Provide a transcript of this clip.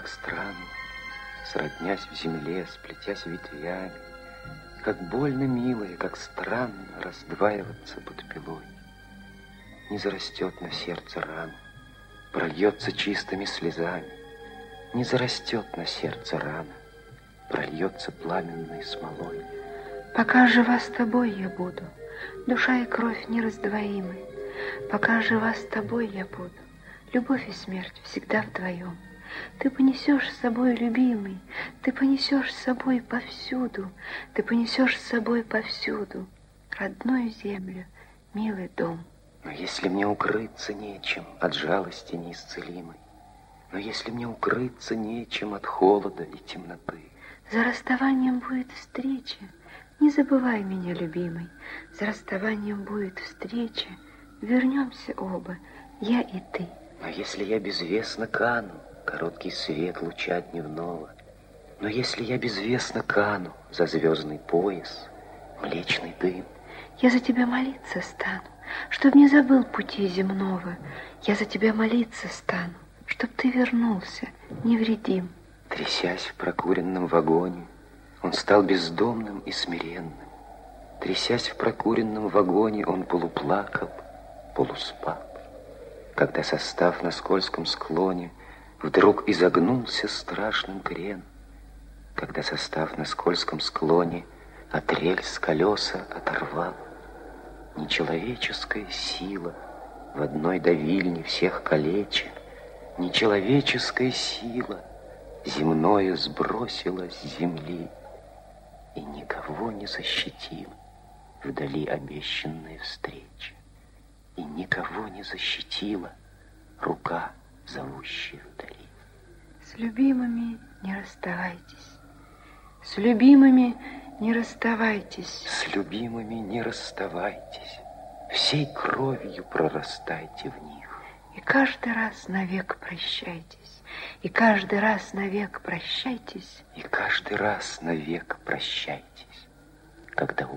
как странно, сроднясь в земле, сплетясь ветвями, как больно мило и как странно раздваиваться под пилой. Не зарастет на сердце рана, прольется чистыми слезами. Не зарастет на сердце рана, прольется пламенной смолой. Пока жива с тобой я буду, душа и кровь нераздвоимы. Пока жива с тобой я буду, любовь и смерть всегда вдвоем. Ты понесешь с собой, любимый, ты понесешь с собой повсюду, ты понесешь с собой повсюду родную землю, милый дом. Но если мне укрыться нечем от жалости неисцелимой, но если мне укрыться нечем от холода и темноты, за расставанием будет встреча, не забывай меня, любимый, за расставанием будет встреча, вернемся оба, я и ты. Но если я безвестно кану, короткий свет луча дневного, но если я безвестно кану за звездный пояс, млечный дым, я за тебя молиться стану, чтоб не забыл пути земного. Я за тебя молиться стану, чтоб ты вернулся невредим. Трясясь в прокуренном вагоне, он стал бездомным и смиренным. Трясясь в прокуренном вагоне, он полуплакал, полуспал. Когда состав на скользком склоне вдруг изогнулся страшным крен, когда состав на скользком склоне от рельс колеса оторвал, нечеловеческая сила в одной давильне всех калеча, нечеловеческая сила земное сбросила с земли и никого не защитила вдали обещанная встреча, и никого не защитила рука, зовущая вдали. С любимыми не расставайтесь, с любимыми не расставайтесь, с любимыми не расставайтесь, всей кровью прорастайте в них. И каждый раз навек прощайтесь, и каждый раз навек прощайтесь, и каждый раз навек прощайтесь, когда